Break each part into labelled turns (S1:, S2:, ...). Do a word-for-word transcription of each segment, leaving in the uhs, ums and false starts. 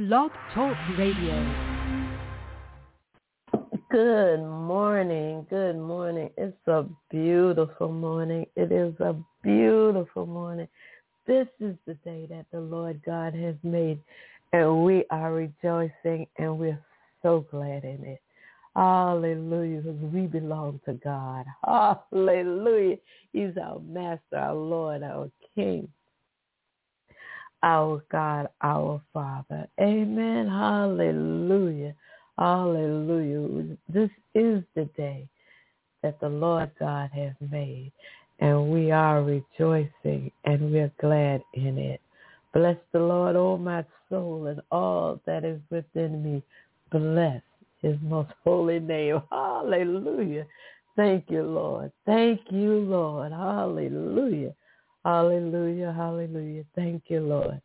S1: Blog Talk Radio.
S2: Good morning. Good morning. It's a beautiful morning. It is a beautiful morning. This is the day that the Lord God has made, and we are rejoicing, and we're so glad in it. Hallelujah, because we belong to God. Hallelujah. He's our master, our Lord, our King, our God, our Father. Amen. Hallelujah. Hallelujah. This is the day that the Lord God has made, and we are rejoicing, and we're glad in it. Bless the Lord, O my soul, and all that is within me. Bless his most holy name. Hallelujah. Thank you, Lord. Thank you, Lord. Hallelujah. Hallelujah. Hallelujah. Thank you, Lord.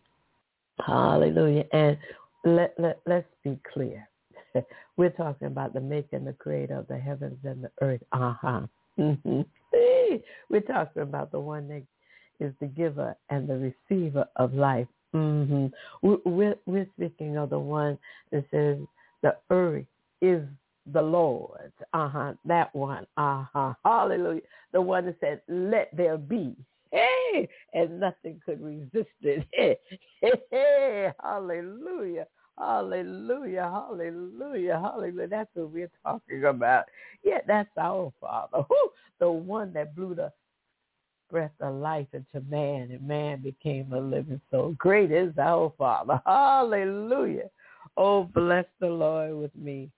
S2: Hallelujah. And let, let, let's be clear. We're talking about the maker and the creator of the heavens and the earth. Uh-huh. Mm-hmm. We're talking about the one that is the giver and the receiver of life. Mm-hmm. We're, we're speaking of the one that says the earth is the Lord's. Uh-huh. That one. Uh-huh. Hallelujah. The one that said, let there be. Hey, and nothing could resist it. Hey, hey, hey. Hallelujah. Hallelujah, hallelujah, hallelujah. That's what we're talking about. Yeah, that's our Father. Woo, the one that blew the breath of life into man, and man became a living soul. Great is our Father. Hallelujah. Oh, bless the Lord with me.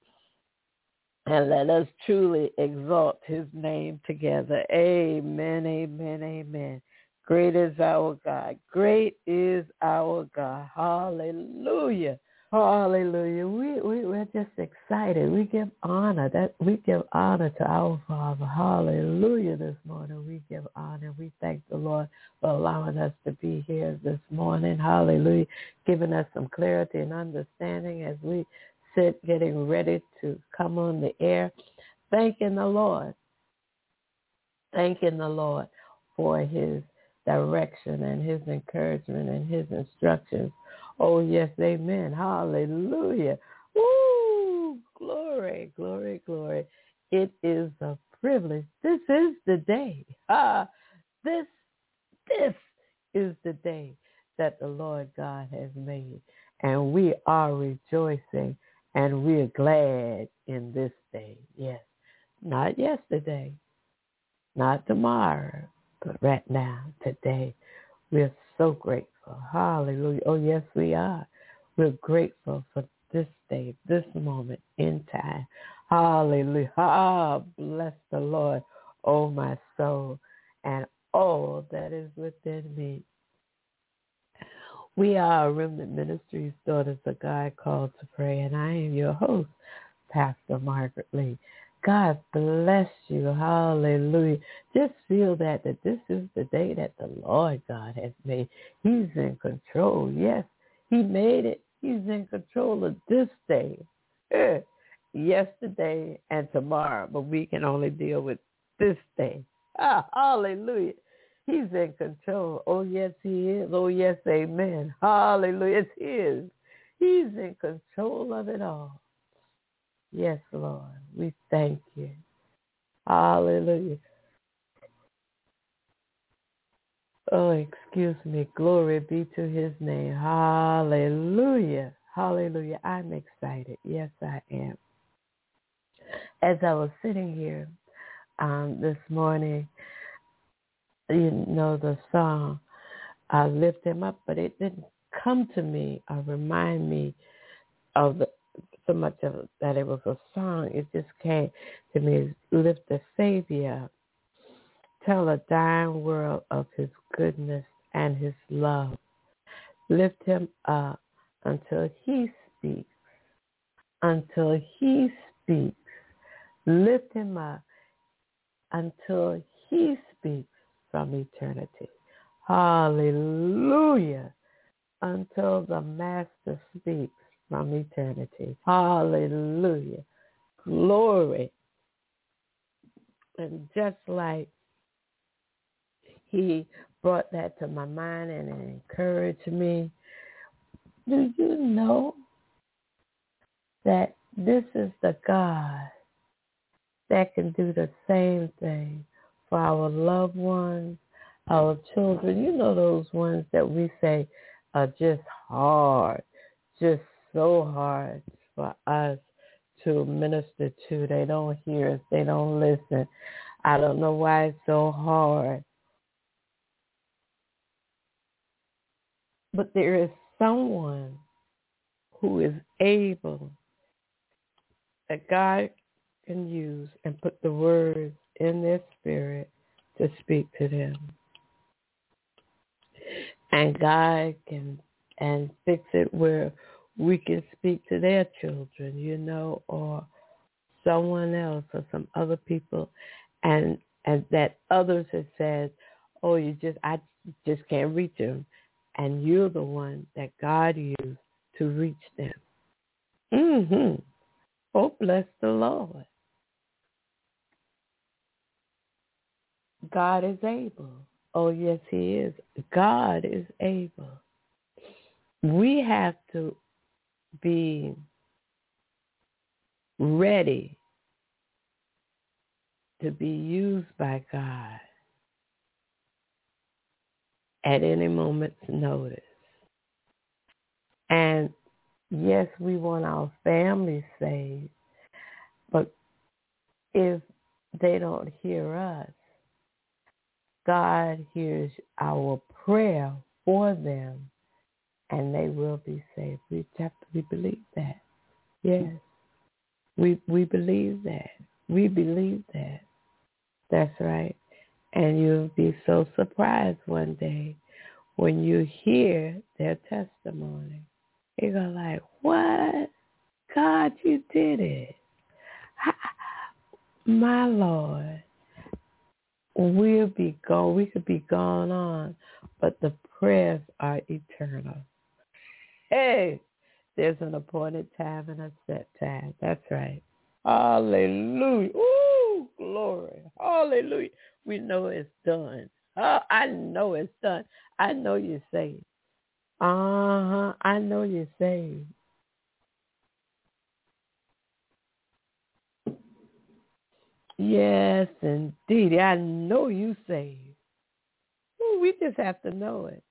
S2: And let us truly exalt his name together. Amen, amen, amen. Great is our God. Great is our God. Hallelujah. Hallelujah. We, we, we're just excited. We give honor. That we give honor to our Father. Hallelujah. This morning we give honor. We thank the Lord for allowing us to be here this morning. Hallelujah. Giving us some clarity and understanding as we sit getting ready to come on the air. Thanking the Lord. Thanking the Lord for his direction and his encouragement and his instructions. Oh, yes, amen. Hallelujah. Woo! Glory, glory, glory. It is a privilege. This is the day. Ah, this, this is the day that the Lord God has made. And we are rejoicing, and we are glad in this day. Yes, not yesterday, not tomorrow, but right now, today. We're so grateful. Hallelujah. Oh, yes, we are. We're grateful for this day, this moment in time. Hallelujah. Ah, bless the Lord, oh, my soul, and all that is within me. We are Remnant Ministries, Daughters of God, called to pray, and I am your host, Pastor Margaret Lee. God bless you. Hallelujah. Just feel that, that this is the day that the Lord God has made. He's in control. Yes, he made it. He's in control of this day, eh, yesterday and tomorrow, but we can only deal with this day. Ah, hallelujah. He's in control. Oh, yes, he is. Oh, yes, amen. Hallelujah. It's his. He's in control of it all. Yes, Lord, we thank you. Hallelujah. Oh, excuse me. Glory be to his name. Hallelujah. Hallelujah. I'm excited. Yes, I am. As I was sitting here um, this morning, you know the song, I lift him up, but it didn't come to me or remind me of the so much of it, that it was a song. It just came to me. Lift the Savior up. Tell a dying world of his goodness and his love. Lift him up until he speaks. Until he speaks. Lift him up until he speaks from eternity. Hallelujah. Until the Master speaks from eternity. Hallelujah. Glory. And just like he brought that to my mind and it encouraged me, do you know that this is the God that can do the same thing for our loved ones, our children? You know, those ones that we say are just hard, just so hard for us to minister to. They don't hear us. They don't listen. I don't know why it's so hard. But there is someone who is able, that God can use and put the words in their spirit to speak to them. And God can and fix it where we can speak to their children, you know, or someone else or some other people, and and that others have said, oh, you just I just can't reach them, and you're the one that God used to reach them. Mm-hmm. Oh, bless the Lord. God is able. Oh, yes, he is. God is able. We have to be ready to be used by God at any moment's notice. And yes, we want our families saved, but if they don't hear us, God hears our prayer for them, and they will be saved. We have to we believe that. Yes, we we believe that. We believe that. That's right. And you'll be so surprised one day when you hear their testimony. You're going to like, what? God, you did it. My Lord. We'll be gone. We could be gone on, but the prayers are eternal. Hey, there's an appointed time and a set time. That's right. Hallelujah. Ooh, glory. Hallelujah. We know it's done. Oh, I know it's done. I know you're saved. Uh-huh. I know you're saved. Yes, indeed. I know you saved. Ooh, we just have to know it.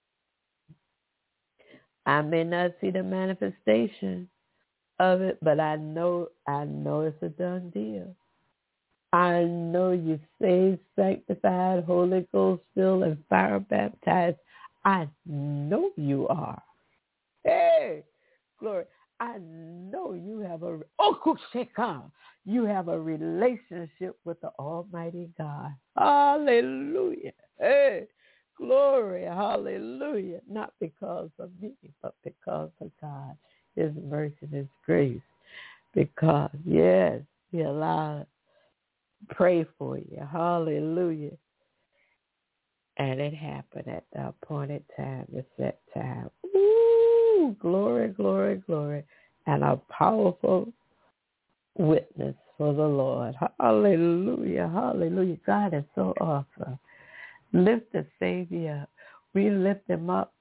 S2: I may not see the manifestation of it, but I know I know it's a done deal. I know you're saved, sanctified, Holy Ghost filled, and fire baptized. I know you are. Hey, glory. I know you have a oh, kusheka. You have a relationship with the Almighty God. Hallelujah. Hey, glory. Hallelujah. Not because of me, but because of God, his mercy and his grace. Because, yes, he allowed pray for you. Hallelujah. And it happened at the appointed time, the set time. Ooh, glory, glory, glory. And a powerful witness for the Lord. Hallelujah, hallelujah. God is so awesome. Lift the Savior up. We lift him up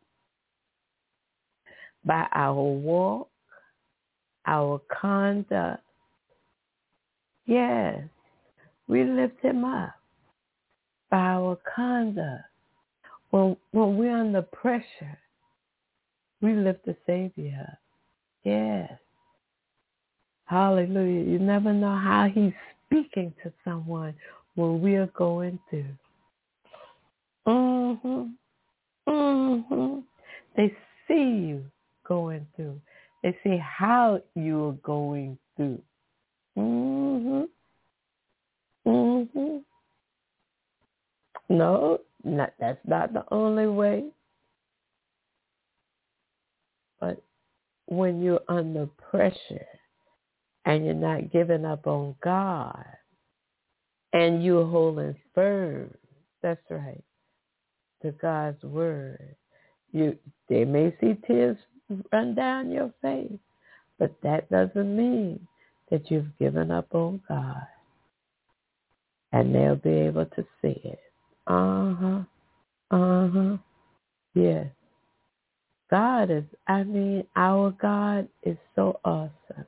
S2: by our walk, our conduct. Yes, we lift him up by our conduct. When, when we're under pressure, we lift the Savior up. Yes. Hallelujah. You never know how he's speaking to someone when we are going through. Mm-hmm. Mm-hmm. They see you going through. They see how you are going through. Mm-hmm. Mm-hmm. No, not, that's not the only way. But when you're under pressure and you're not giving up on God and you're holding firm, that's right, to God's word, you they may see tears run down your face, but that doesn't mean that you've given up on God. And they'll be able to see it. Uh-huh. Uh-huh. Yes. God is, I mean, our God is so awesome.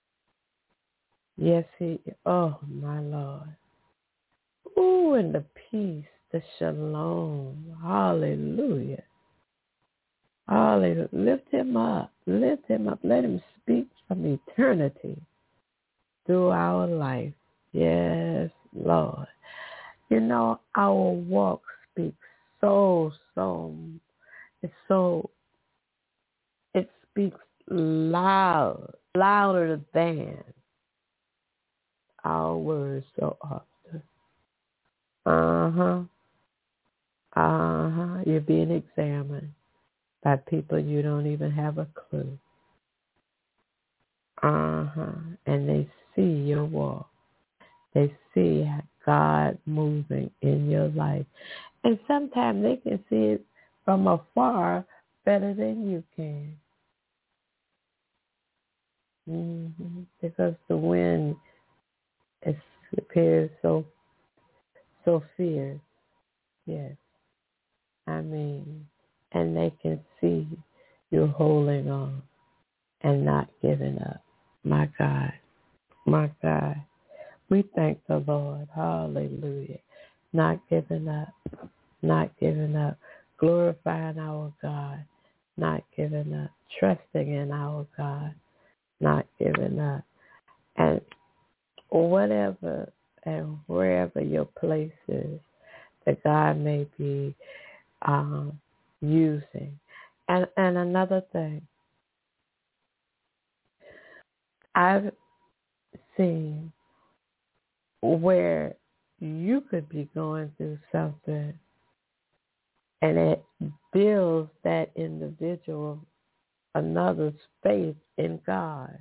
S2: Yes, he, oh, my Lord. Ooh, and the peace, the shalom. Hallelujah. Hallelujah. Lift him up. Lift him up. Let him speak from eternity through our life. Yes, Lord. You know, our walk speaks so, so, it's so, it speaks loud, louder than our words so often. Uh-huh. Uh-huh. You're being examined by people you don't even have a clue. Uh-huh. And they see your walk. They see God moving in your life. And sometimes they can see it from afar better than you can. Mm-hmm. Because the wind is, appears so so fierce. Yes. I mean, and they can see you holding on and not giving up. My God. My God. We thank the Lord. Hallelujah. Not giving up. Not giving up. Glorifying our God. Not giving up. Trusting in our God. Not giving up. And whatever and wherever your place is that God may be um, using. And, and another thing, I've seen where you could be going through something and it builds that individual another's faith in God.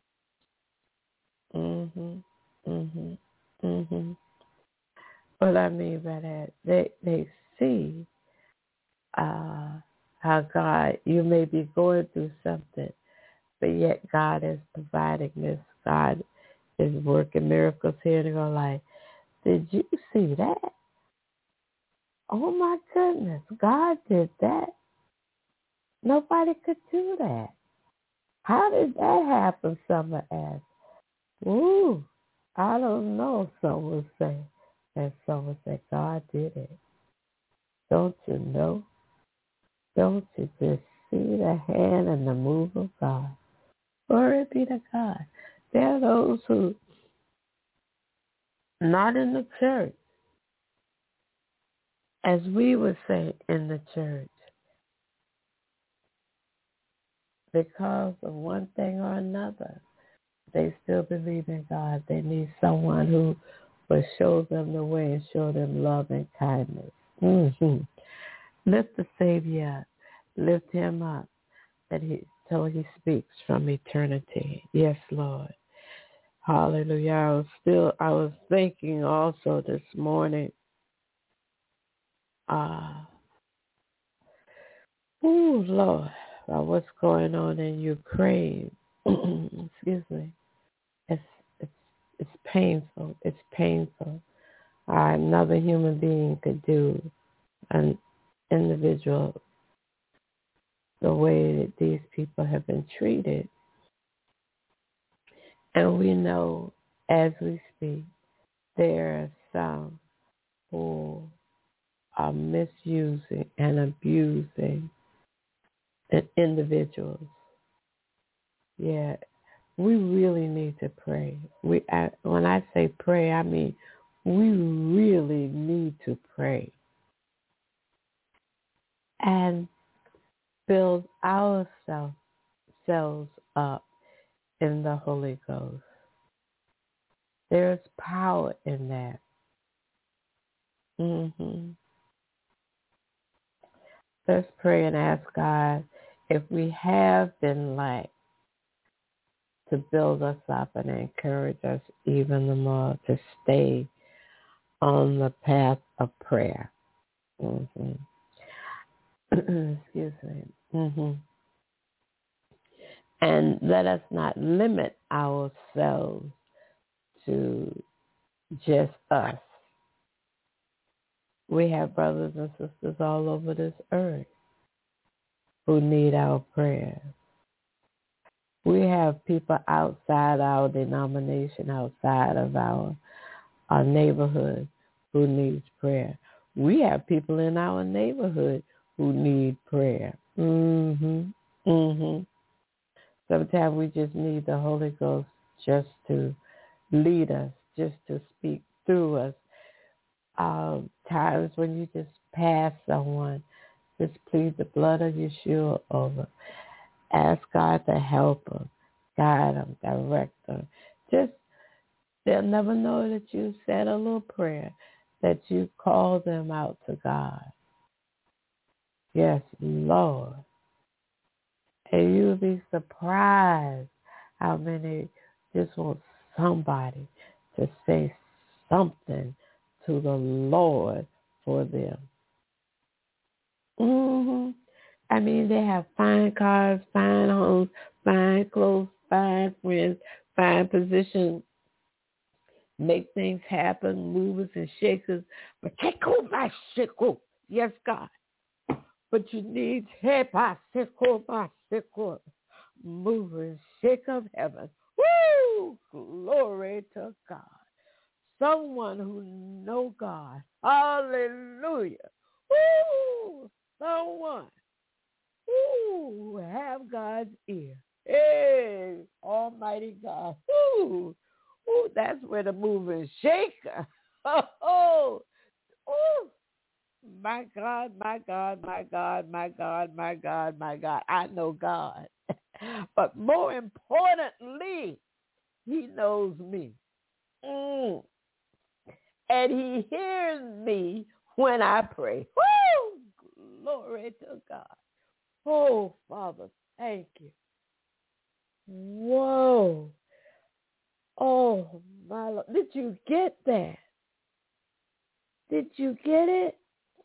S2: Mhm. Mhm. Mhm. What I mean by that, they they see uh, how God, you may be going through something, but yet God is providing this. God is working miracles here in your life. Did you see that? Oh my goodness, God did that. Nobody could do that. How did that happen? Someone asked. Ooh, I don't know, some would say. And some would say, God did it. Don't you know? Don't you just see the hand and the move of God? Glory be to God. There are those who not in the church, as we would say in the church, because of one thing or another, they still believe in God. They need someone who will show them the way and show them love and kindness. Mm-hmm. Lift the Savior up. Lift him up that he, till he speaks from eternity. Yes, Lord. Hallelujah. I was still, I was thinking also this morning, uh, oh, Lord, about what's going on in Ukraine. Excuse me. It's, it's, it's painful. It's painful. Uh, another human being could do an individual the way that these people have been treated. And we know as we speak, there are some who are misusing and abusing individuals. Yeah, we really need to pray. We, I, when I say pray, I mean we really need to pray and build ourselves selves up in the Holy Ghost. There's power in that. Mm-hmm. Let's pray and ask God if we have been lax to build us up and encourage us even the more to stay on the path of prayer. Mm-hmm. Excuse me. Mm-hmm. And let us not limit ourselves to just us. We have brothers and sisters all over this earth. who need our prayers. We have people outside our denomination, outside of our, our neighborhood who needs prayer. We have people in our neighborhood who need prayer. Mm-hmm. Mm-hmm. Sometimes we just need the Holy Ghost just to lead us, just to speak through us. Um, times when you just pass someone, just plead the blood of Yeshua over. Ask God to help them, guide them, direct them. Just, they'll never know that you said a little prayer, that you called them out to God. Yes, Lord. And you'll be surprised how many just want somebody to say something to the Lord for them. Mm-hmm. I mean, they have fine cars, fine homes, fine clothes, fine friends, fine positions, make things happen, movers and shakers. But take over my sickle. Yes, God. But you need help, my sickle, my sickle. Mover and shake of heaven. Woo! Glory to God. Someone who know God. Hallelujah. Woo! Someone who have God's ear. Hey, Almighty God. Woo! Woo! That's where the mover and shaker. Oh, oh, oh. My God, my God, my God, my God, my God, my God. I know God. But more importantly, he knows me. Mm. And he hears me when I pray. Woo! Glory to God. Oh, Father, thank you. Whoa. Oh, my Lord. Did you get that? Did you get it?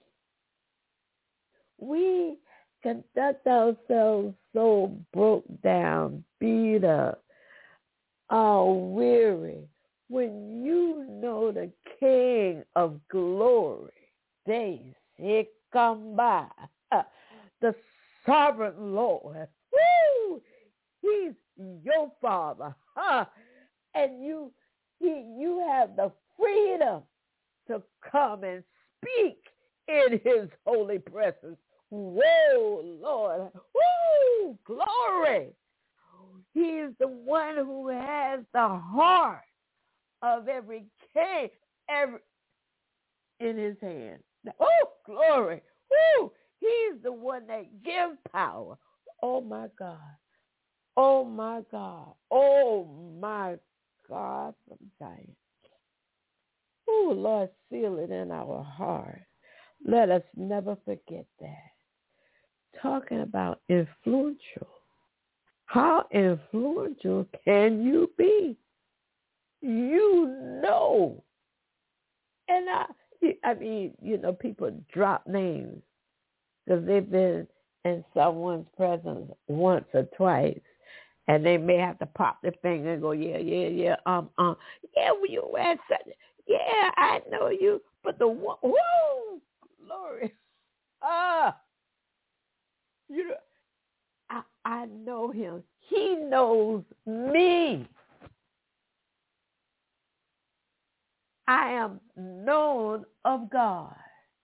S2: We conduct ourselves so broke down, beat up, all weary, when you know the King of glory, days, he come by, uh, the sovereign Lord. Woo! He's your Father, huh? And you, he, you have the freedom to come and speak in his holy presence. Whoa, Lord. Woo! Glory. He is the one who has the heart of every king every, in his hand. Oh, glory. Woo! He's the one that gives power. Oh, my God. Oh, my God. Oh, my God. I'm dying. Oh, Lord, seal it in our heart. Let us never forget that. Talking about influential. How influential can you be? You know. And I, I mean, you know, people drop names because they've been in someone's presence once or twice, and they may have to pop their finger and go, yeah, yeah, yeah, um, um, yeah, well, you at such, yeah, I know you, but the one, whoa, glory, ah, you know, I, I know him. He knows me. I am known of God.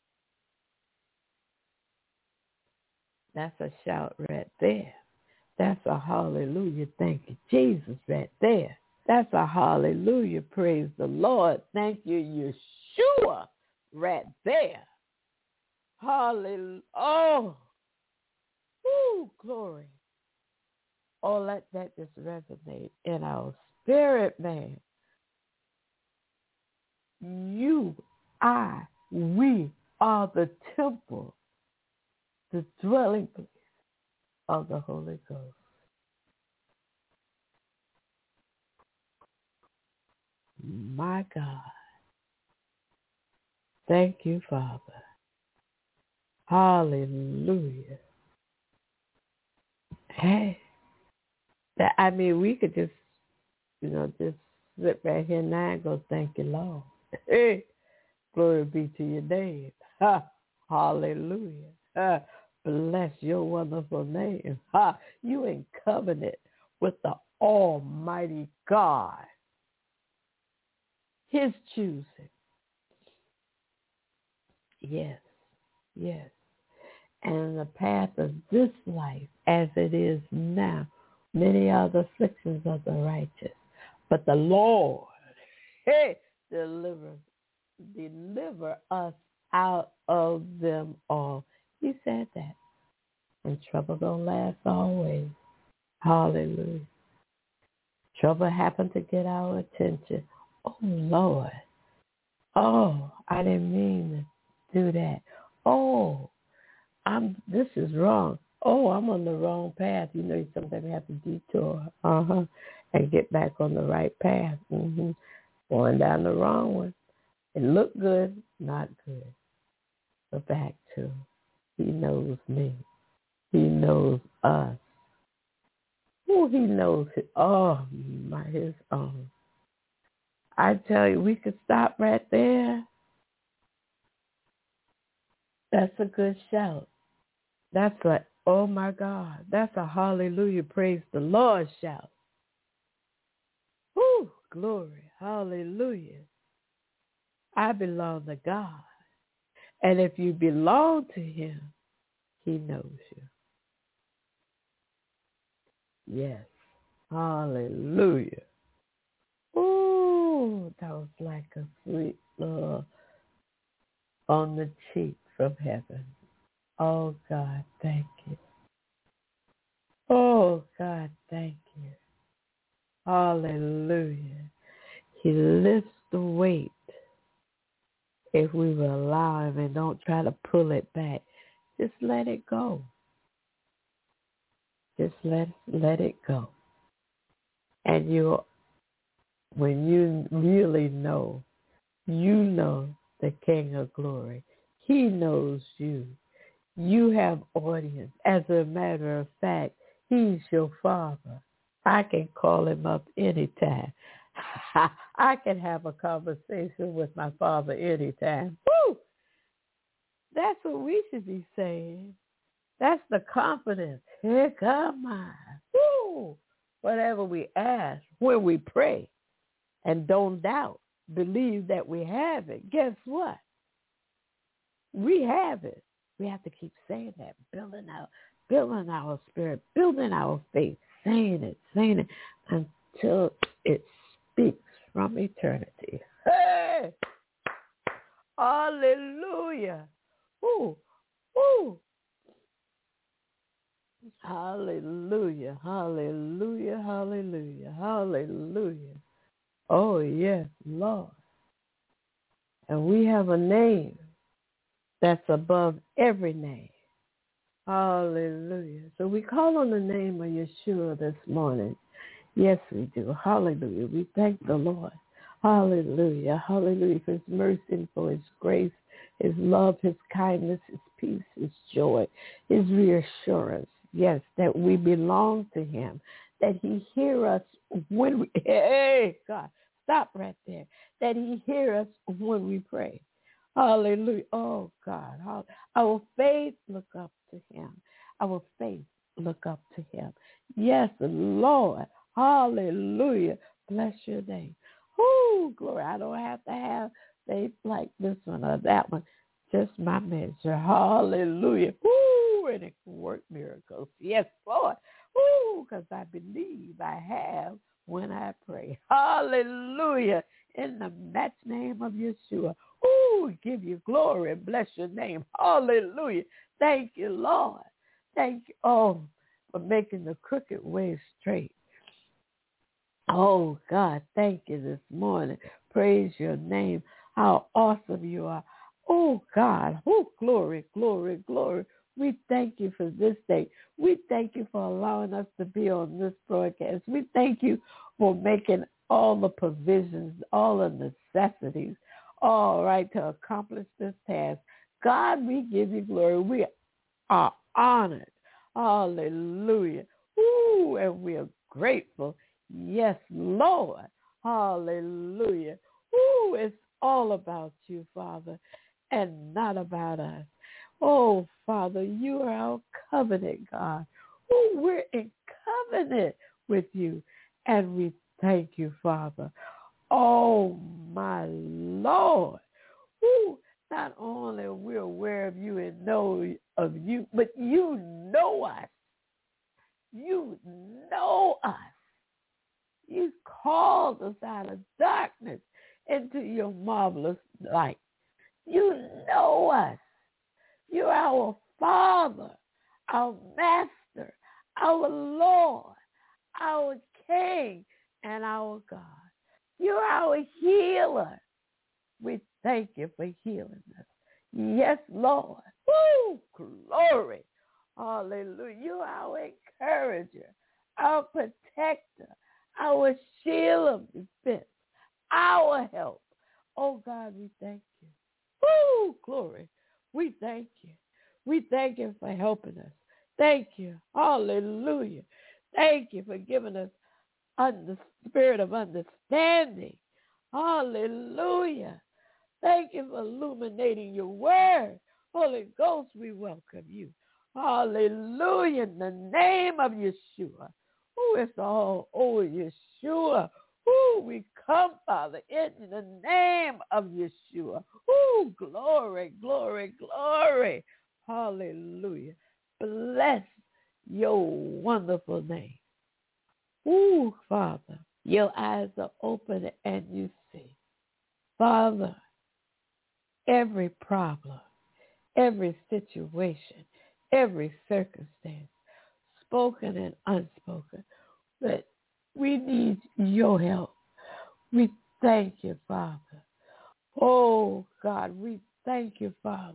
S2: That's a shout right there. That's a hallelujah. Thank you, Jesus, right there. That's a hallelujah. Praise the Lord. Thank you, Yeshua, right there. Hallelujah. Oh, woo, glory. Oh, let that just resonate in our spirit, man. You, I, we are the temple, the dwelling place of the Holy Ghost. My God. Thank you, Father. Hallelujah. Hey, that, I mean, we could just, you know, just sit right here now and go, thank you, Lord. Hey, glory be to your name. Ha, hallelujah. Ha, Bless your wonderful name. Ha! You in covenant with the Almighty God. His choosing. Yes, yes. And the path of this life, as it is now, many are the afflictions of the righteous. But the Lord, hey, deliver, deliver us out of them all. He said that. And trouble don't last always. Hallelujah. Trouble happened to get our attention. Oh, Lord. Oh, I didn't mean to do that. Oh, I'm. This is wrong. Oh, I'm on the wrong path. You know, you sometimes have to detour, uh-huh, and get back on the right path. Mm-hmm. Going down the wrong one. It looked good, not good. But back to, he knows me. He knows us. Oh, he knows it. Oh, my, his own. I tell you, we could stop right there. That's a good shout. That's a, oh my God, that's a hallelujah, praise the Lord shout. Woo, glory, hallelujah. I belong to God. And if you belong to him, he knows you. Yes, hallelujah. Ooh, that was like a sweet love on the cheek from heaven. Oh, God, thank you. Oh, God, thank you. Hallelujah. He lifts the weight if we will allow him and don't try to pull it back. Just let it go. Just let, let it go. And you, when you really know, you know the King of Glory. He knows you. You have audience. As a matter of fact, he's your Father. I can call him up anytime. I can have a conversation with my Father anytime. Woo! That's what we should be saying. That's the confidence. Here come I. Woo! Whatever we ask, when we pray, and don't doubt, believe that we have it. Guess what? We have it. We have to keep saying that, building our, building our spirit, building our faith, saying it, saying it until it speaks from eternity. Hey! Hallelujah. Ooh, ooh. Hallelujah, hallelujah, hallelujah, hallelujah. Oh, yes, Lord. And we have a name that's above every name. Hallelujah. So we call on the name of Yeshua this morning. Yes, we do. Hallelujah. We thank the Lord. Hallelujah. Hallelujah for his mercy and for his grace, his love, his kindness, his peace, his joy, his reassurance. Yes, that we belong to him, that he hear us when we, hey, God, stop right there, that he hear us when we pray. Hallelujah. Oh, God. Our faith look up to him. Our faith look up to him. Yes, Lord. Hallelujah. Bless your name. Oh, glory. I don't have to have faith like this one or that one. Just my measure. Hallelujah. Ooh, and it can work miracles. Yes, Lord. Ooh, because I believe I have when I pray. Hallelujah. In the match name of Yeshua. Ooh, give you glory and bless your name. Hallelujah. Thank you, Lord. Thank you, oh, for making the crooked way straight. Oh, God, thank you this morning. Praise your name. How awesome you are. Oh, God. Oh, glory, glory, glory. We thank you for this day. We thank you for allowing us to be on this broadcast. We thank you for making all the provisions, all the necessities, all right, to accomplish this task. God, we give you glory. We are honored. Hallelujah. Ooh, and we are grateful. Yes, Lord. Hallelujah. Ooh, it's all about you, Father, and not about us. Oh, Father, you are our covenant, God. Oh, we're in covenant with you, and we thank you, Father. Oh, my Lord. Ooh, not only are we aware of you and know of you, but you know us. You know us. You called us out of darkness into your marvelous light. You know us. You're our Father, our Master, our Lord, our King, and our God. You're our healer. We thank you for healing us. Yes, Lord. Woo! Glory. Hallelujah. You're our encourager, our protector, our shield of defense, our help. Oh, God, we thank you. Woo! Glory. We thank you. We thank you for helping us. Thank you. Hallelujah. Thank you for giving us the spirit of understanding. Hallelujah. Thank you for illuminating your word. Holy Ghost, we welcome you. Hallelujah. In the name of Yeshua. Oh, it's all over Yeshua. Oh, we come, Father, in the name of Yeshua. Oh, glory, glory, glory. Hallelujah. Bless your wonderful name. Oh, Father, your eyes are open and you see. Father, every problem, every situation, every circumstance, spoken and unspoken, that we need your help. We thank you, Father. Oh, God, we thank you, Father.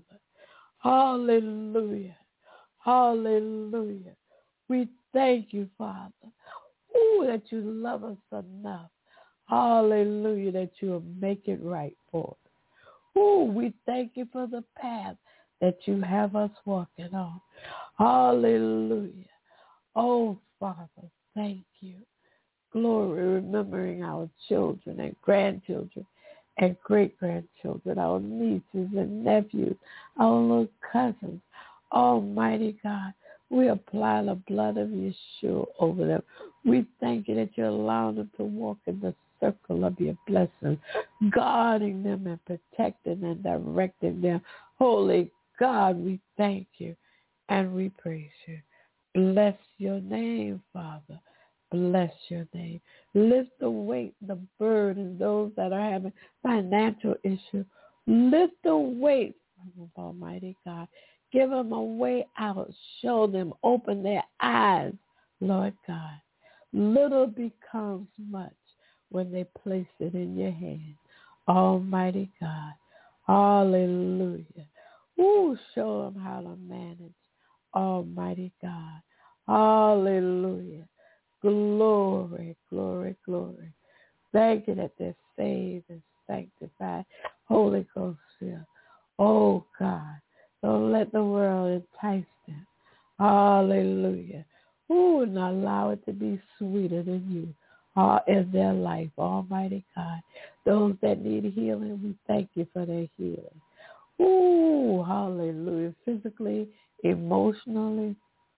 S2: Hallelujah. Hallelujah. We thank you, Father. Oh, that you love us enough. Hallelujah, that you'll make it right for us. Oh, we thank you for the path that you have us walking on. Hallelujah. Oh, Father, thank you. Glory, remembering our children and grandchildren and great-grandchildren, our nieces and nephews, our little cousins. Almighty God, we apply the blood of Yeshua over them. We thank you that you're allowing them to walk in the circle of your blessings, guarding them and protecting and directing them. Holy God, we thank you and we praise you. Bless your name, Father. Bless your name. Lift the weight, the burden, those that are having financial issues. Lift the weight from them, Almighty God. Give them a way out. Show them. Open their eyes, Lord God. Little becomes much when they place it in your hand. Almighty God. Hallelujah. Ooh, show them how to manage. Almighty God. Hallelujah. Glory, glory, glory. Thank you that they're saved and sanctified. Holy Ghost filled. Oh, God. Don't let the world entice them. Hallelujah. Ooh, and allow it to be sweeter than you uh, in their life. Almighty God. Those that need healing, we thank you for their healing. Ooh, hallelujah. Physically, emotionally,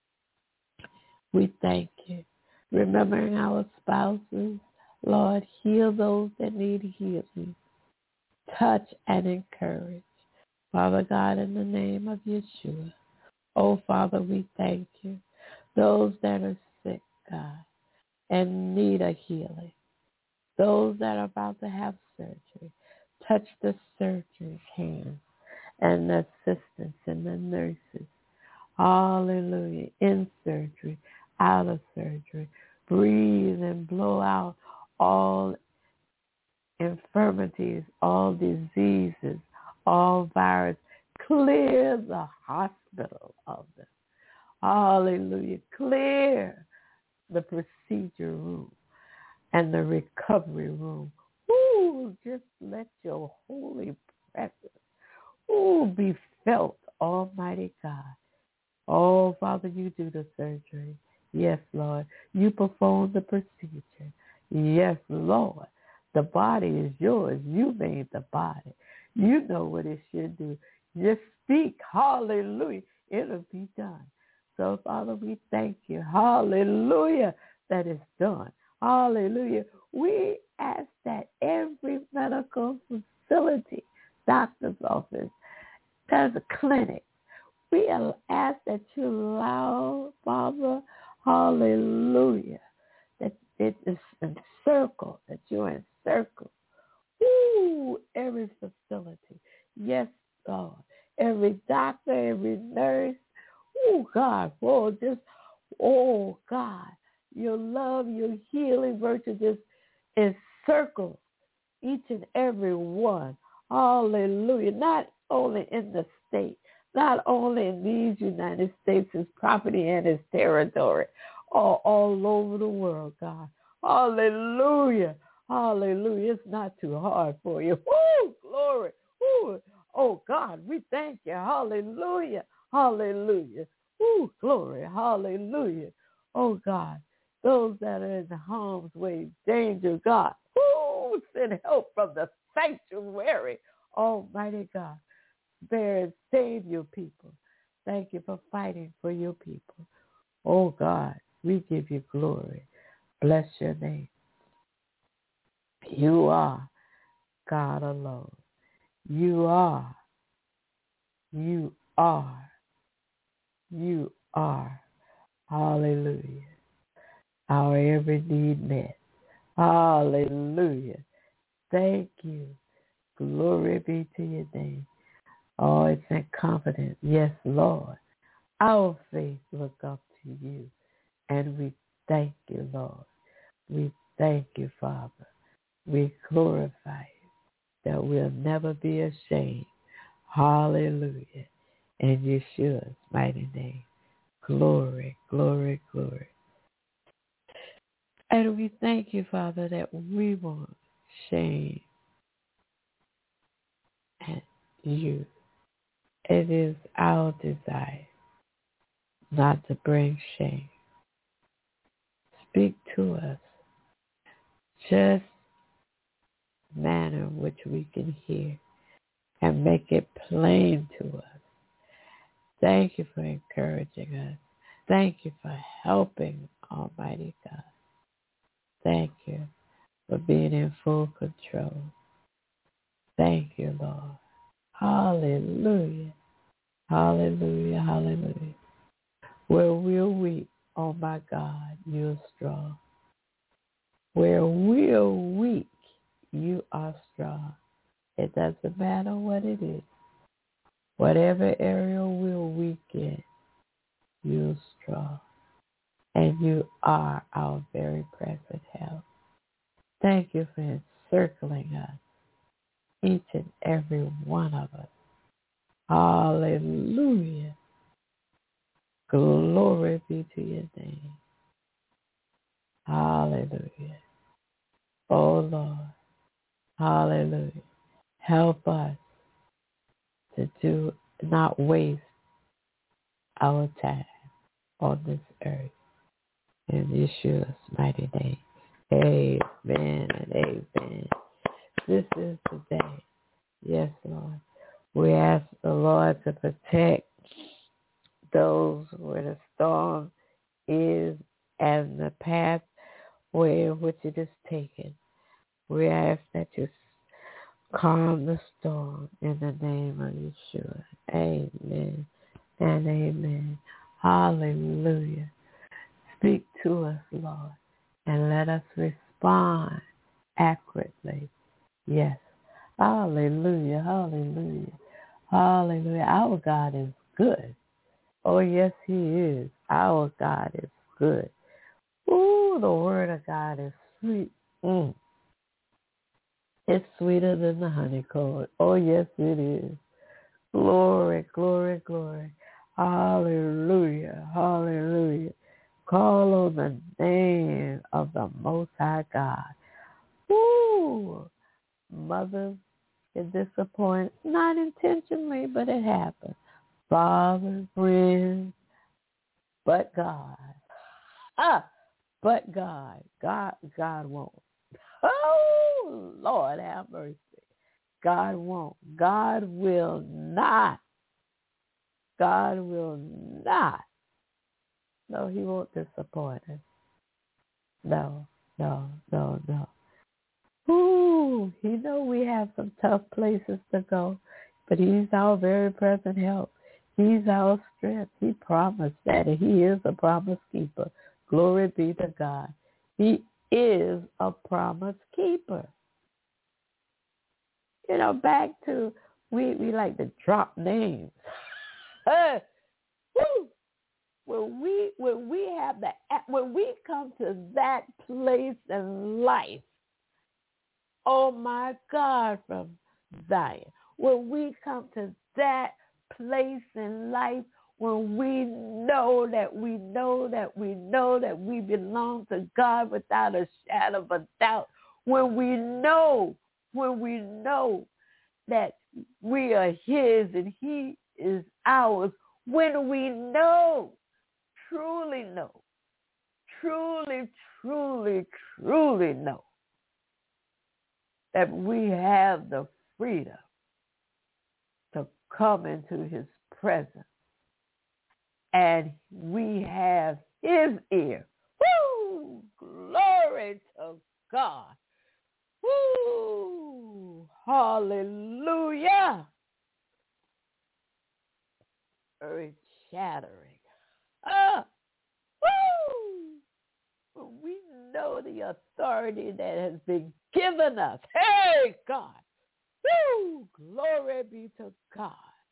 S2: we thank you. Remembering our spouses, Lord, heal those that need healing. Touch and encourage. Father God, in the name of Yeshua. Oh, Father, we thank you. Those that are sick, God, and need a healing. Those that are about to have surgery. Touch the surgeon's hands and the assistants and the nurses. Hallelujah. In surgery, out of surgery. Breathe and blow out all infirmities, all diseases, all virus. Clear the hospital of them. Hallelujah. Clear the procedure room and the recovery room. Ooh, just let your holy presence, ooh, be felt, Almighty God. Oh, Father, you do the surgery. Yes, Lord. You perform the procedure. Yes, Lord. The body is yours. You made the body. You know what it should do. Just speak. Hallelujah. It'll be done. So, Father, we thank you. Hallelujah. That is done. Hallelujah. We ask that every medical facility, doctor's office, there's a clinic, we ask that you allow, Father, hallelujah, that it is encircled, that you encircle, ooh, every facility. Yes, Lord. Every doctor, every nurse, oh, God, oh, just, oh, God, your love, your healing virtue just encircle each and every one. Hallelujah. Not only in the state, not only in these United States, his property and his territory, all, all over the world, God. Hallelujah. Hallelujah. It's not too hard for you. Woo, glory. Woo. Oh, God, we thank you. Hallelujah. Hallelujah. Woo, glory. Hallelujah. Oh, God, those that are in the harm's way, danger, God. Woo, send help from the sanctuary. Almighty God, spare and save your people. Thank you for fighting for your people. Oh, God, we give you glory. Bless your name. You are God alone. You are. You are. You are. Hallelujah. Our every need met. Hallelujah. Thank you. Glory be to your name. Oh, it's in confidence. Yes, Lord. Our faith look up to you. And we thank you, Lord. We thank you, Father. We glorify you that we'll never be ashamed. Hallelujah. In Yeshua's mighty name. Glory, glory, glory. And we thank you, Father, that we won't shame you. It is our desire not to bring shame. Speak to us just manner in which we can hear and make it plain to us. Thank you for encouraging us. Thank you for helping, Almighty God. Thank you for being in full control. Thank you, Lord. Hallelujah. Hallelujah. Hallelujah. Where we're weak, oh my God, you're strong. Where we're weak, you are strong. It doesn't matter what it is. Whatever area we're weak in, you're strong. And you are our very present help. Thank you for encircling us, each and every one of us. Hallelujah. Glory be to your name. Hallelujah. Oh, Lord. Hallelujah. Help us to do not waste our time on this earth. In Yeshua's mighty name. Amen and amen. This is the day. Yes, Lord. We ask the Lord to protect those where the storm is and the path where which it is taken. We ask that you calm the storm in the name of Yeshua. Amen and amen. Hallelujah. Speak to us, Lord, and let us respond accurately. Yes. Hallelujah. Hallelujah. Hallelujah. Our God is good. Oh, yes, he is. Our God is good. Ooh, the word of God is sweet. Mm. It's sweeter than the honeycomb. Oh, yes, it is. Glory, glory, glory. Hallelujah. Hallelujah. Call on the name of the Most High God. Woo! Mothers get disappointed, not intentionally, but it happens. Fathers, friends, but God. Ah, but God. God, God won't. Oh, Lord have mercy. God won't. God will not God will not. No, he won't disappoint us. No, no, no, no. Ooh, he know we have some tough places to go, but he's our very present help. He's our strength. He promised that, and he is a promise keeper. Glory be to God. He is a promise keeper. You know, back to, we, we like to drop names. Woo! When we when we have that, when we come to that place in life, oh my God, from Zion, when we come to that place in life, when we know that we know that we know that we belong to God without a shadow of a doubt, when we know, when we know that we are his and he is ours, when we know, truly know, truly, truly, truly know that we have the freedom to come into his presence and we have his ear. Woo! Glory to God. Woo! Hallelujah. Earth shattering. Ah! Woo! When we know the authority that has been given us. Hey, God. Woo! Glory be to God.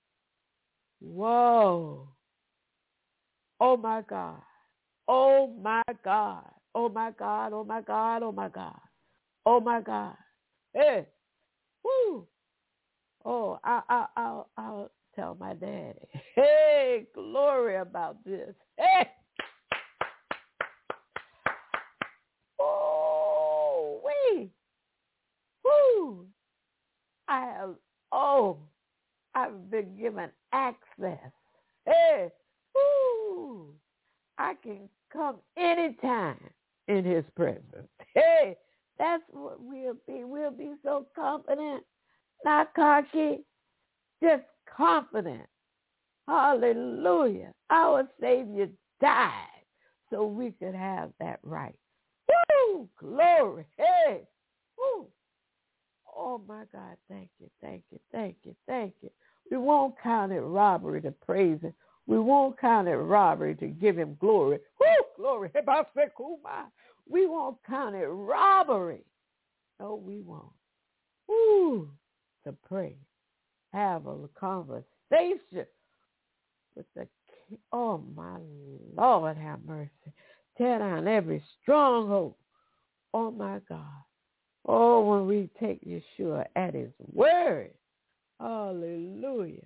S2: Whoa. Oh, my God. Oh, my God. Oh, my God. Oh, my God. Oh, my God. Oh, my God. Hey. Woo. Oh, I, I, I'll, I'll tell my daddy. Hey, glory about this. Hey. Oh, wait. Woo. I have, oh, I've been given access. Hey. Woo. I can come anytime in his presence. Hey, that's what we'll be. We'll be so confident, not cocky, just confident. Hallelujah. Our Savior died so we could have that right. Woo! Glory. Hey. Woo. Oh, my God. Thank you, thank you, thank you, thank you. We won't count it robbery to praise him. We won't count it robbery to give him glory. Woo! Glory. We won't count it robbery. No, we won't. Woo! To pray. Have a conversation with the King. Oh, my Lord, have mercy. Tear down every stronghold. Oh, my God. Oh, when we take Yeshua at his word. Hallelujah.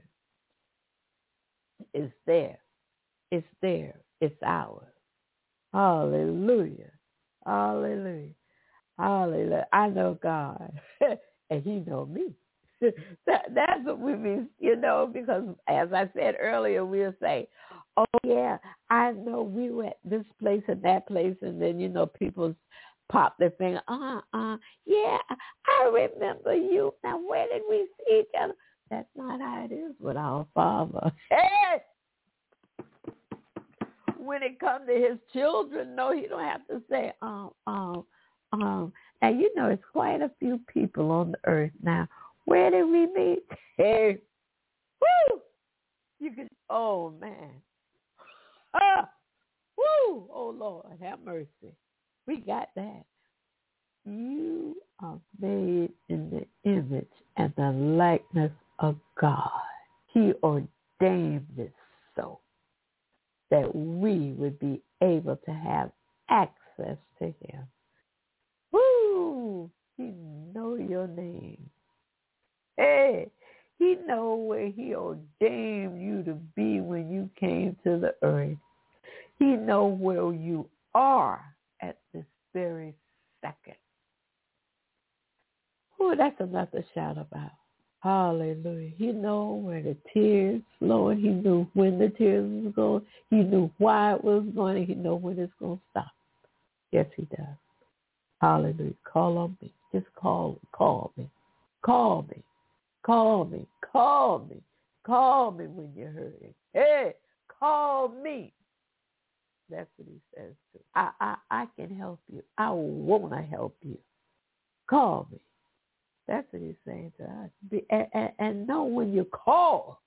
S2: It's there. It's there. It's ours. Hallelujah. Hallelujah. Hallelujah. I know God, and he know me. that, that's what we mean, you know, because as I said earlier, we'll say, oh, yeah, I know we were at this place and that place, and then, you know, people pop their finger, uh-uh, yeah, I remember you. Now, where did we see each other? That's not how it is with our Father. Hey! When it comes to his children, no, he don't have to say, um, um, um. Now, you know, it's quite a few people on the earth now. Where did we meet? Hey, woo! You can, oh, man. Ah, woo! Oh, Lord, have mercy. We got that. You are made in the image and the likeness of God. He ordained it so that we would be able to have access to him. Woo! He know your name. Hey, he know where he ordained you to be when you came to the earth. He know where you are at this very second. Oh, that's enough to shout about. Hallelujah. He knew where the tears flowing. He knew when the tears was going. He knew why it was going. And he knew when it's going to stop. Yes, he does. Hallelujah. Call on me. Just call, call me. Call me. Call me. Call me. Call me when you're hurting. Hey, call me. That's what he says too. I, I, I can help you. I want to help you. Call me. That's what he's saying to us. Be, and, and, and know when you call,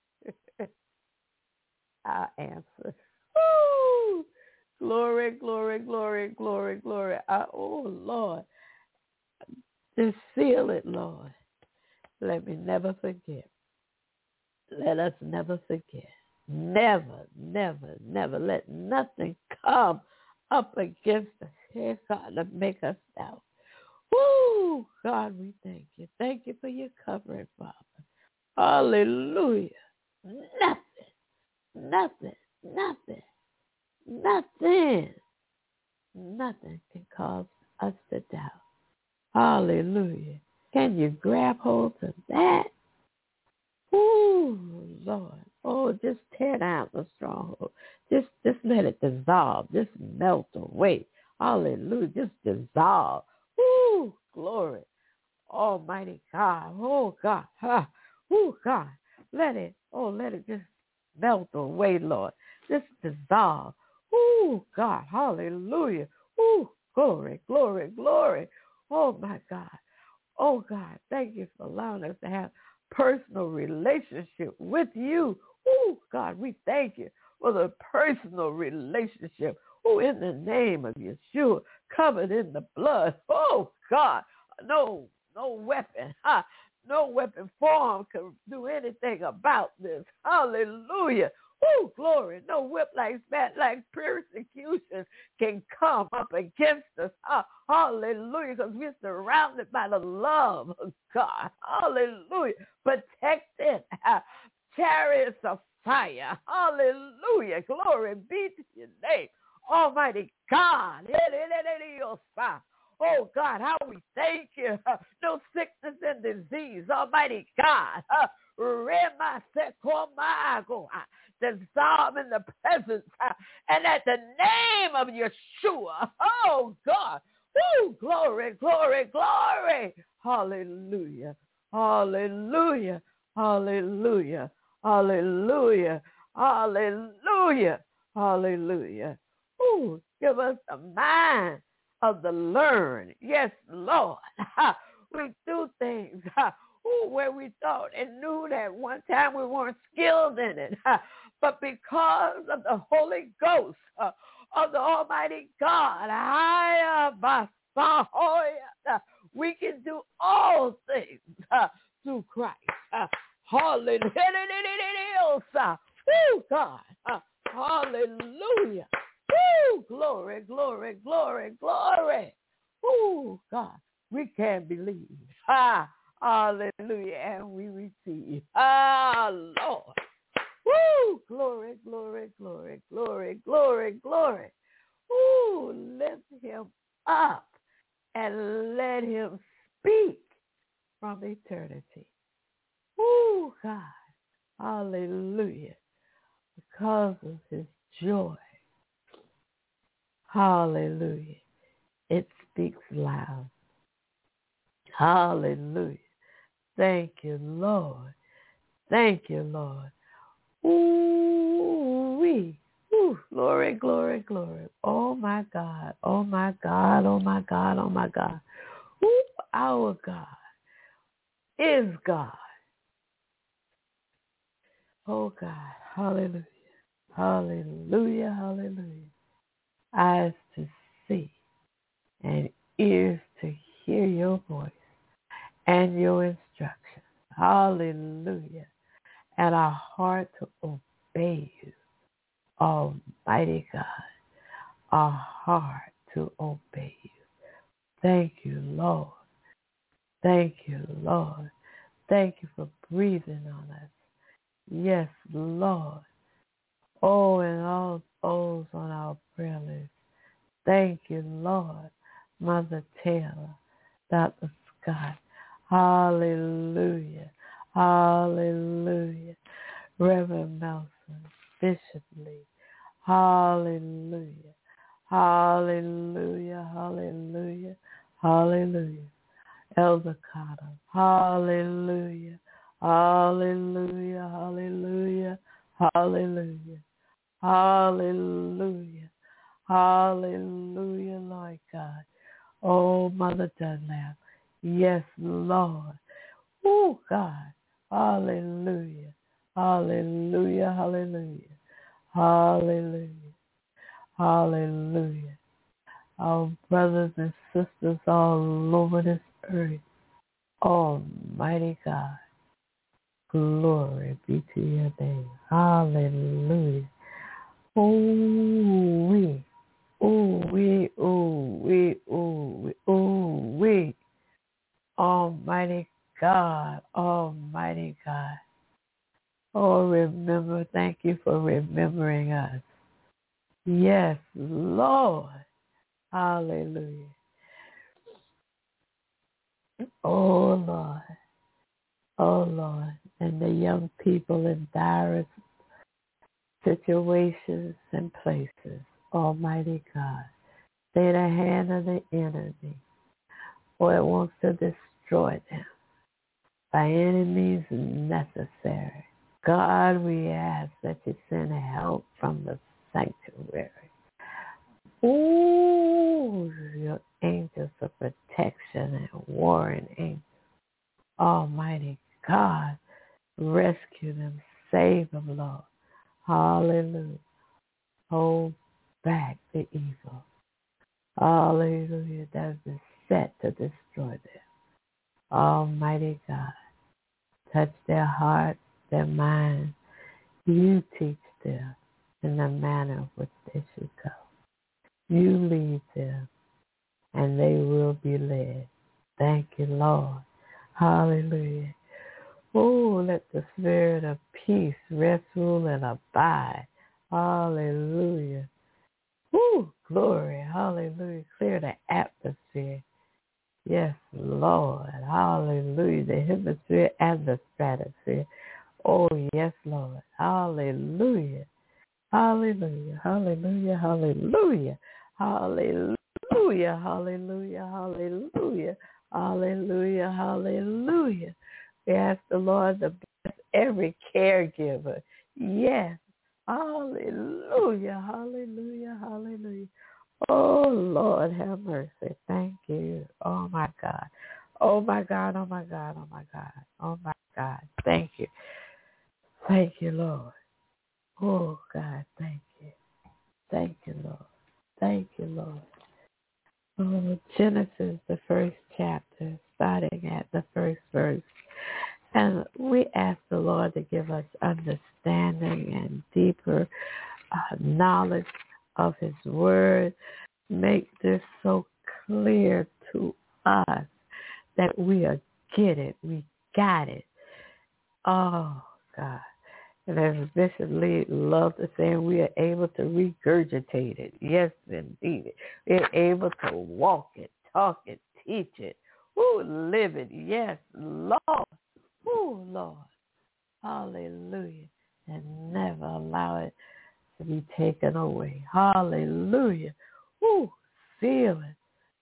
S2: I'll answer. Woo! Glory, glory, glory, glory, glory. I, oh, Lord. Just seal it, Lord. Let me never forget. Let us never forget. Never, never, never let nothing come up against us here, God, to make us doubt. Woo! God, we thank you. Thank you for your covering, Father. Hallelujah. Nothing, nothing, nothing, nothing, nothing can cause us to doubt. Hallelujah. Can you grab hold of that? Ooh, Lord. Oh, just tear down the stronghold. Just, just let it dissolve. Just melt away. Hallelujah. Just dissolve. Ooh, glory. Almighty God. Oh, God. Huh. Oh, God. Let it, oh, let it just melt away, Lord. Just dissolve. Oh, God. Hallelujah. Oh, glory, glory, glory. Oh, my God. Oh, God. Thank you for allowing us to have personal relationship with you. Oh, God, we thank you for the personal relationship. Oh, in the name of Yeshua, covered in the blood. Oh, God, no, no weapon, huh? No weapon form can do anything about this. Hallelujah. Oh, glory. No whiplash, backlash, persecution can come up against us. Hallelujah. Because we're surrounded by the love of God. Hallelujah. Protected. Chariots of fire. Hallelujah. Glory be to your name. Almighty God. Oh, God, how we thank you. No sickness and disease. Almighty God. Dissolve in the presence and at the name of Yeshua. Oh, God. Woo, glory, glory, glory. Hallelujah. Hallelujah. Hallelujah. Hallelujah. Hallelujah. Hallelujah. Ooh, give us the mind of the learned. Yes, Lord. We do things ooh, where we thought and knew that one time we weren't skilled in it. But because of the Holy Ghost uh, of the Almighty God, I, uh, we can do all things uh, through Christ. Uh, hallelujah. Woo, God. Uh, hallelujah. Woo, glory, glory, glory, glory. Woo, God. We can believe. Ah, hallelujah. And we receive. Ah, Lord. Woo, glory, glory, glory, glory, glory, glory. Woo, lift him up and let him speak from eternity. Woo, God. Hallelujah. Because of his joy. Hallelujah. It speaks loud. Hallelujah. Thank you, Lord. Thank you, Lord. Ooh, wee. Ooh, glory, glory, glory. Oh, my God. Oh, my God. Oh, my God. Oh, my God. Ooh, our God is God. Oh, God. Hallelujah. Hallelujah. Hallelujah. Eyes to see and ears to hear your voice and your instructions. Hallelujah. And a heart to obey you, Almighty God. A heart to obey you. Thank you, Lord. Thank you, Lord. Thank you for breathing on us. Yes, Lord. Oh, and all those on our prayer list. Thank you, Lord. Mother Taylor, Doctor Scott. Hallelujah. Hallelujah. Reverend Nelson, Bishop Lee. Hallelujah. Hallelujah. Hallelujah. Hallelujah. Elder Carter. Hallelujah. Hallelujah, hallelujah, hallelujah, hallelujah, hallelujah, Lord God. Oh, Mother Dunlap. Yes, Lord. Oh, God. Hallelujah, hallelujah, hallelujah, hallelujah, hallelujah. Our brothers and sisters all over this earth, Almighty God, glory be to your name. Hallelujah. Oh, we, oh, we, oh, we, oh, we, oh, we, Almighty God, Almighty God. Oh, remember, thank you for remembering us. Yes, Lord. Hallelujah. Oh, Lord. Oh, Lord. And the young people in direst situations and places, Almighty God. Stay the hand of the enemy, or it wants to destroy them by any means necessary. God, we ask that you send help from the sanctuary. Ooh, your angels of protection and warring angels. Almighty God, rescue them, save them, Lord. Hallelujah. Hold back the evil. Hallelujah. That has been set to destroy them. Almighty God, touch their hearts, their minds. You teach them in the manner which they should go. You lead them, and they will be led. Thank you, Lord. Hallelujah. Oh, let the spirit of peace rest, rule, and abide. Hallelujah. Oh, glory. Hallelujah. Clear the atmosphere. Yes, Lord. Hallelujah. The hemisphere and the stratosphere. Oh, yes, Lord. Hallelujah. Hallelujah. Hallelujah. Hallelujah. Hallelujah. Hallelujah. Hallelujah. Hallelujah. Hallelujah. We ask the Lord to bless every caregiver. Yes. Hallelujah. Hallelujah. Hallelujah. Oh, Lord, have mercy. Thank you. Oh, my God. Oh, my God. Oh, my God. Oh, my God. Oh, my God. Thank you. Thank you, Lord. Oh, God. Thank you. Thank you, Lord. Thank you, Lord. Oh, Genesis, the first chapter, starting at the first verse. And we ask the Lord to give us understanding and deeper uh, knowledge of his word. Make this so clear to us that we are get it. We got it. Oh, God. And as Bishop Lee loved to say, we are able to regurgitate it. Yes, indeed. We're able to walk it, talk it, teach it. Ooh, live it. Yes, Lord. Ooh, Lord. Hallelujah. And never allow it to be taken away. Hallelujah. Ooh, feel it.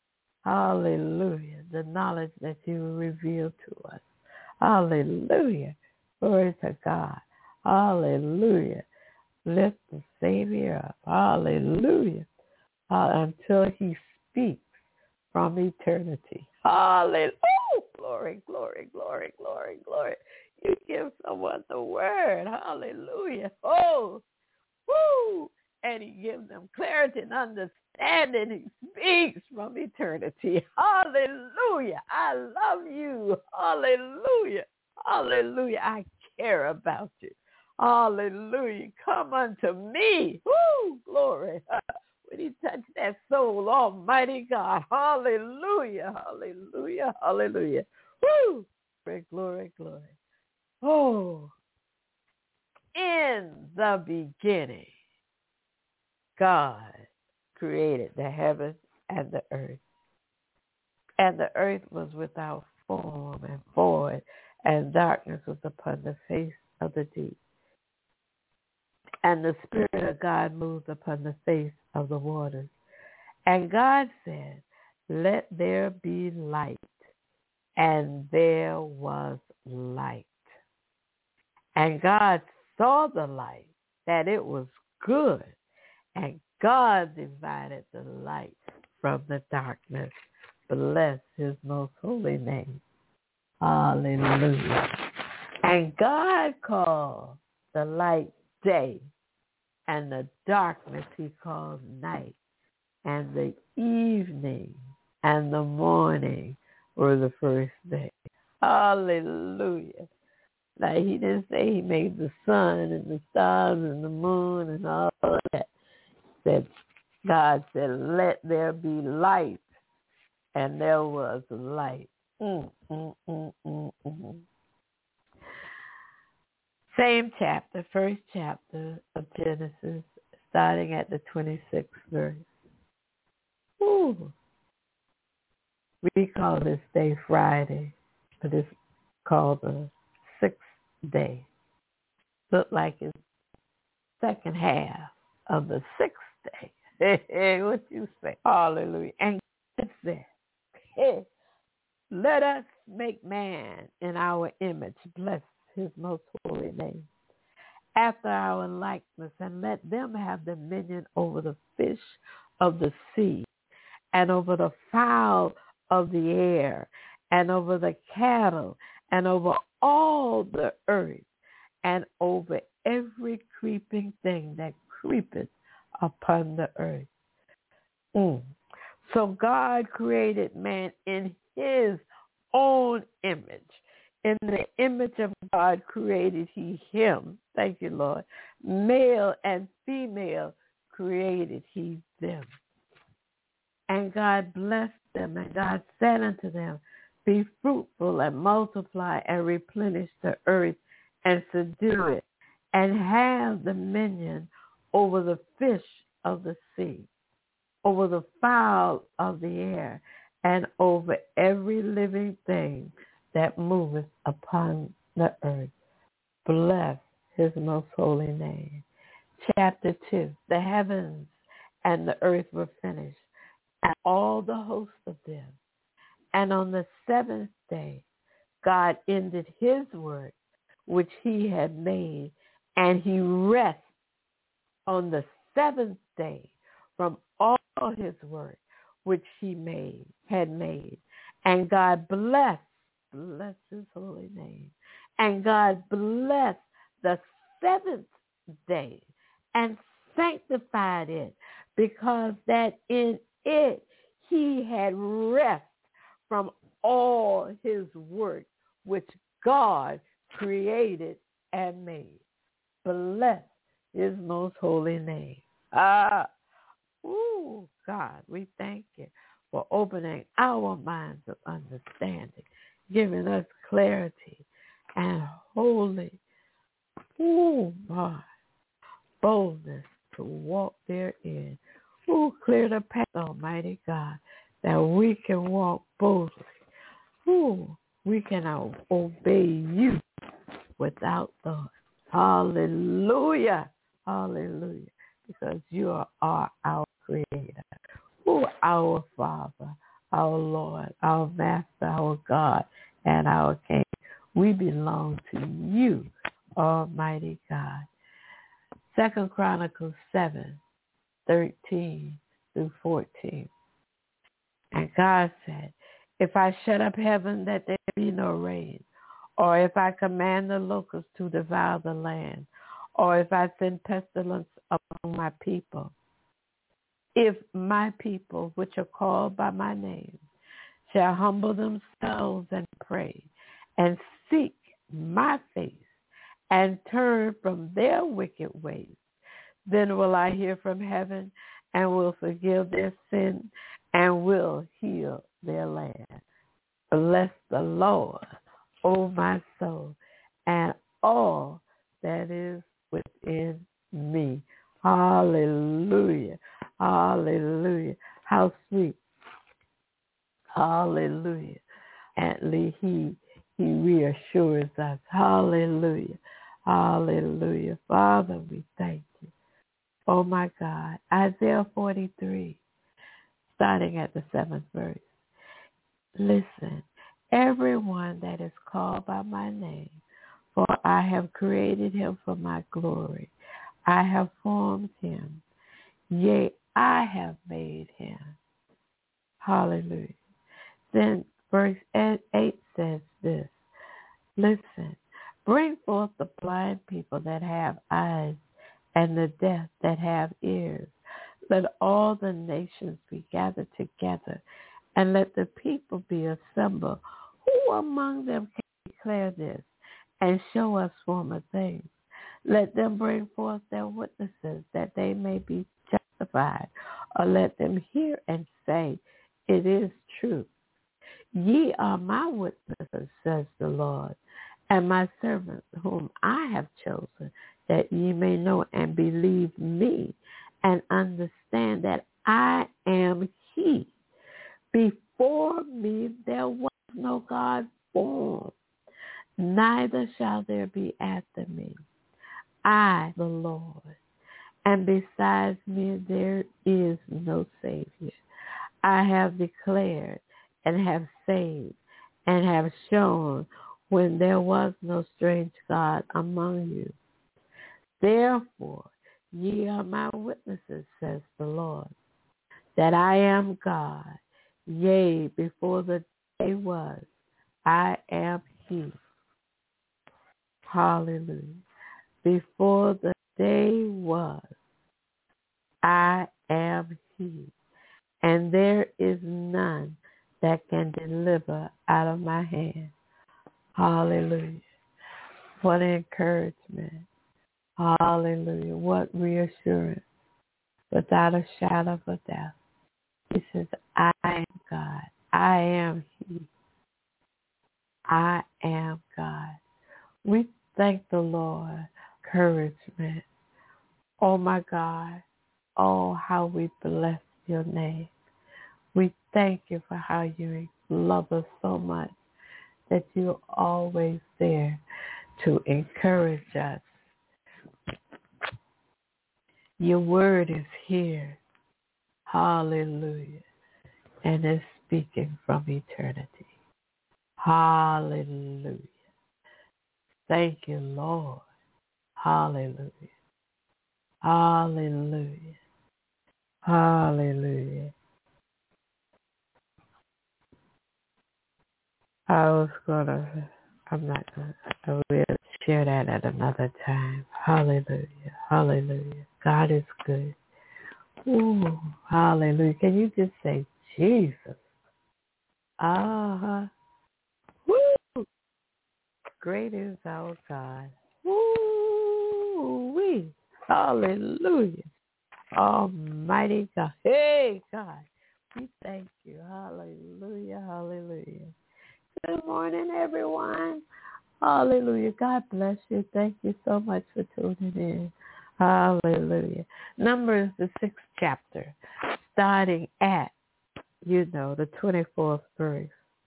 S2: Hallelujah. The knowledge that you reveal to us. Hallelujah. Glory to God. Hallelujah. Lift the Savior up. Hallelujah. Uh, until he speaks from eternity. Hallelujah. Glory, glory, glory, glory, glory. You give someone the word. Hallelujah. Oh, woo. And he gives them clarity and understanding. He speaks from eternity. Hallelujah. I love you. Hallelujah. Hallelujah. I care about you. Hallelujah. Come unto me. Woo! Glory. When he touched that soul, Almighty God. Hallelujah. Hallelujah. Hallelujah. Woo! Glory, glory, glory. Oh, in the beginning, God created the heavens and the earth. And the earth was without form and void, and darkness was upon the face of the deep. And the Spirit of God moved upon the face of the waters. And God said, let there be light. And there was light. And God saw the light, that it was good. And God divided the light from the darkness. Bless his most holy name. Hallelujah. And God called the light day, and the darkness he called night. And the evening and the morning were the first day. Hallelujah. Now, he didn't say he made the sun and the stars and the moon and all of that. That God said, let there be light. And there was light. Mm, mm, mm, mm, mm. Same chapter, first chapter of Genesis, starting at the twenty-sixth verse. Ooh. We call this day Friday, but it's called the sixth day. Look like it's second half of the sixth day. Hey, what you say? Hallelujah. And God said, hey, let us make man in our image. Bless his most holy name. After our likeness, and let them have dominion over the fish of the sea, and over the fowl of the air, and over the cattle, and over all the earth, and over every creeping thing that creepeth upon the earth. Mm. So God created man in his own image. In the image of God created he him. Thank you, Lord. Male and female created he them. And God blessed them, and God said unto them, be fruitful and multiply and replenish the earth and subdue it, and have dominion over the fish of the sea, over the fowl of the air, and over every living thing that moveth upon the earth. Bless his most holy name. Chapter two, the heavens and the earth were finished, and all the hosts of them. And on the seventh day, God ended his work which he had made, and he rested on the seventh day from all his work which he made, had made. And God blessed, bless his holy name. And God blessed the seventh day and sanctified it, because that in it he had rest from all his work which God created and made. Bless his most holy name. Ah, ooh, God, we thank you for opening our minds of understanding, giving us clarity and holy, ooh, my boldness to walk therein. Ooh, clear the path, Almighty God, that we can walk boldly. Ooh, we can obey you without thought. Hallelujah. Hallelujah. Because you are our, our creator. Ooh, our Father, our Lord, our Master, our God, and our King. We belong to you, Almighty God. Second Chronicles seven, thirteen through fourteen. And God said, if I shut up heaven that there be no rain, or if I command the locusts to devour the land, or if I send pestilence among my people, if my people, which are called by my name, shall humble themselves and pray, and seek my face, and turn from their wicked ways, then will I hear from heaven, and will forgive their sin, and will heal their land. Bless the Lord, O my soul, and all that is within me. Hallelujah. Hallelujah. How sweet. Hallelujah. And he, he reassures us. Hallelujah. Hallelujah. Father, we thank you. Oh my God. Isaiah forty-three, starting at the seventh verse. Listen, everyone that is called by my name, For I have created him for my glory. I have formed him. Yea, I have made him. Hallelujah. Then verse eight says this. Listen, bring forth the blind people that have eyes and the deaf that have ears. Let all the nations be gathered together, and let the people be assembled. Who among them can declare this and show us former things? Let them bring forth their witnesses, that they may be justified, or let them hear and say, it is true. Ye are my witnesses, says the Lord, and my servant whom I have chosen, that ye may know and believe me, and understand that I am he. Before me there was no God formed, neither shall there be after me. I, the Lord, and besides me there is no Savior. I have declared and have saved and have shown when there was no strange God among you. Therefore, ye are my witnesses, says the Lord, that I am God. Yea, before the day was, I am he. Hallelujah. Before the day was, I am he. And there is none that can deliver out of my hand. Hallelujah. What encouragement. Hallelujah. What reassurance. Without a shadow of a doubt. He says, I am God. I am he. I am God. We thank the Lord. Encouragement. Oh my God. Oh, how we bless your name. We thank you for how you love us so much that you're always there to encourage us. Your word is here. Hallelujah. And it's speaking from eternity. Hallelujah. Thank you, Lord. Hallelujah. Hallelujah. Hallelujah. I was going to, I'm not going to, we'll share that at another time. Hallelujah. Hallelujah. God is good. Ooh, hallelujah. Can you just say Jesus? Uh-huh. Woo! Great is our God. Woo-wee. Hallelujah. Almighty God. Hey, God. We thank you. Hallelujah. Hallelujah. Good morning, everyone. Hallelujah. God bless you. Thank you so much for tuning in. Hallelujah. Numbers, the sixth chapter, starting at, you know, the twenty-fourth verse.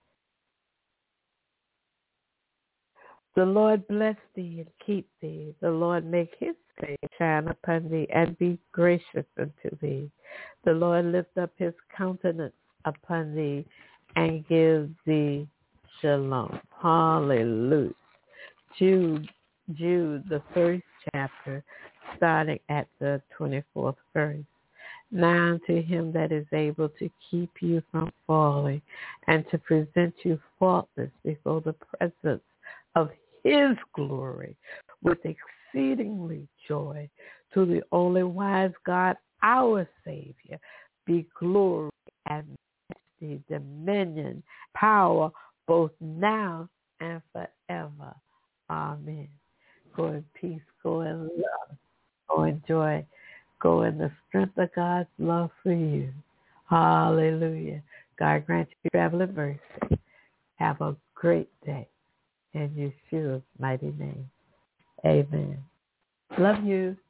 S2: The Lord bless thee and keep thee. The Lord make his face shine upon thee and be gracious unto thee. The Lord lift up his countenance upon thee and give thee shalom. Hallelujah. Jude, Jude, the first chapter, starting at the twenty-fourth verse. Now unto him that is able to keep you from falling and to present you faultless before the presence of his glory with exceedingly joy, to the only wise God, our Savior, be glory and majesty, dominion, power, both now and forever. Amen. Go in peace, go in love, go in joy, go in the strength of God's love for you. Hallelujah. God grant you traveling mercy. Have a great day in Yeshua's mighty name. Amen. Love you.